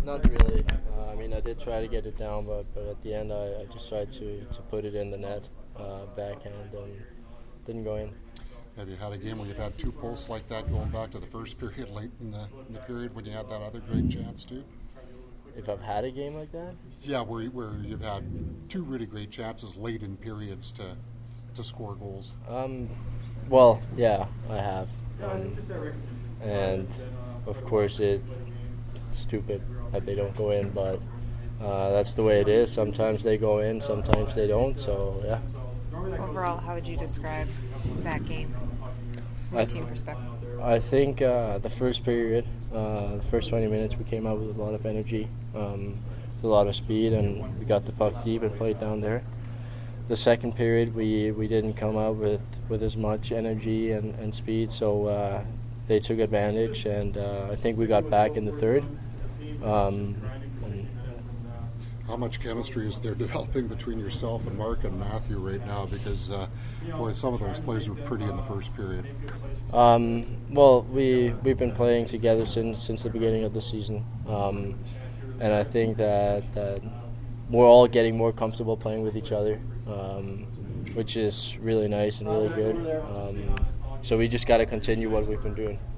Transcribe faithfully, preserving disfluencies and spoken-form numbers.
not really. Uh, I mean, I did try to get it down, but, but at the end, I, I just tried to, to put it in the net, uh, backhand, and didn't go in. Have you had a game where you've had two posts like that going back to the first period, late in the, in the period when you had that other great chance too? If I've had a game like that? Yeah, where where you've had two really great chances late in periods to to score goals. Um, well, yeah, I have, um, and of course it's stupid that they don't go in, but uh, that's the way it is. Sometimes they go in, sometimes they don't. So yeah. Overall, how would you describe that game from a team perspective? I think uh, the first period, uh, the first twenty minutes, we came out with a lot of energy, um, with a lot of speed, and we got the puck deep and played down there. The second period, we, we didn't come out with, with as much energy and, and speed, so uh, they took advantage, and uh, I think we got back in the third. Um, How much chemistry is there developing between yourself and Mark and Matthew right now? Because, uh, boy, some of those plays were pretty in the first period. Um, well, we, we've been playing together since since the beginning of the season. Um, and I think that, that we're all getting more comfortable playing with each other, um, which is really nice and really good. Um, so we just got to continue what we've been doing.